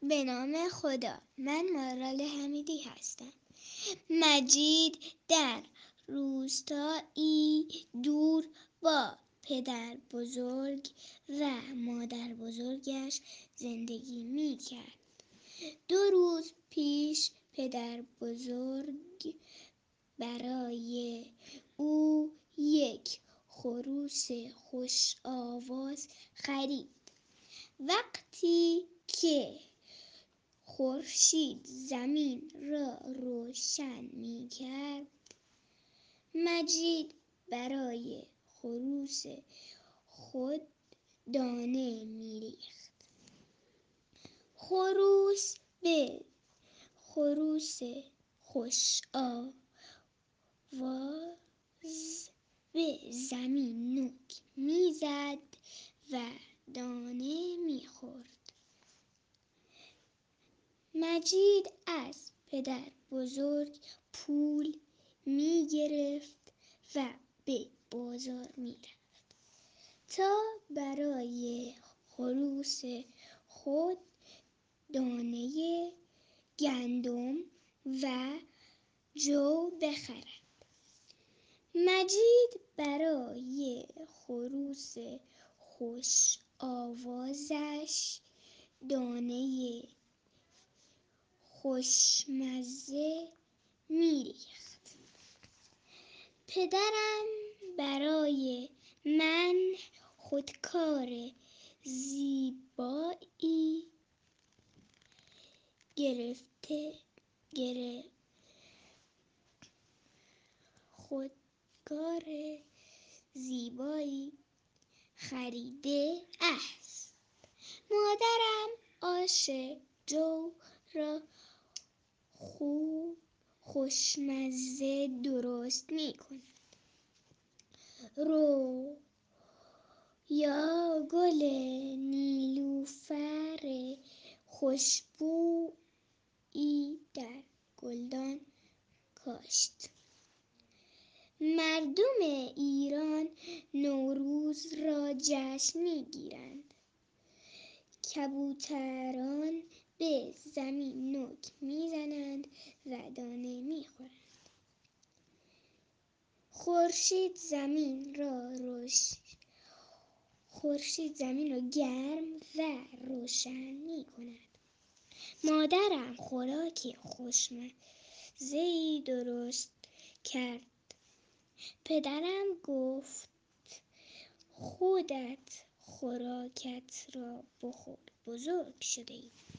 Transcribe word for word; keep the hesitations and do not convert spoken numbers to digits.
به نام خدا. من مارال حمیدی هستم. مجید در روستایی دور با پدر بزرگ و مادر بزرگش زندگی می کرد. دو روز پیش پدر بزرگ برای او یک خروس خوش آواز خرید. وقتی که خورشید زمین را روشن می کرد، مجید برای خروس خود دانه می ریخت. خروس به خروس خوش آواز به زمین نوک می زد و دانه می خورد. مجید از پدر بزرگ پول می گرفت و به بازار می رفت تا برای خروس خود دانه گندم و جو بخرد. مجید برای خروس خوش آوازش دانه خوشمزه می ریخت. پدرم برای من خودکار زیبایی گرفته گرفت خودکار زیبایی خریده است. مادرم آش جو را خوب خوشمزه درست می کند. رویا گل نیلوفر خوشبویی در گلدان کاشت. مردم ایران نوروز را جشن می گیرند. کبوتران به زمین نوک می زنند و دانه می خورند. خورشید زمین را روش خورشید زمین را گرم و روشن می کند. مادرم خوراک خوشمزه‌ای درست کرد. پدرم گفت خودت خوراکت را بخور، بزرگ شده‌ای.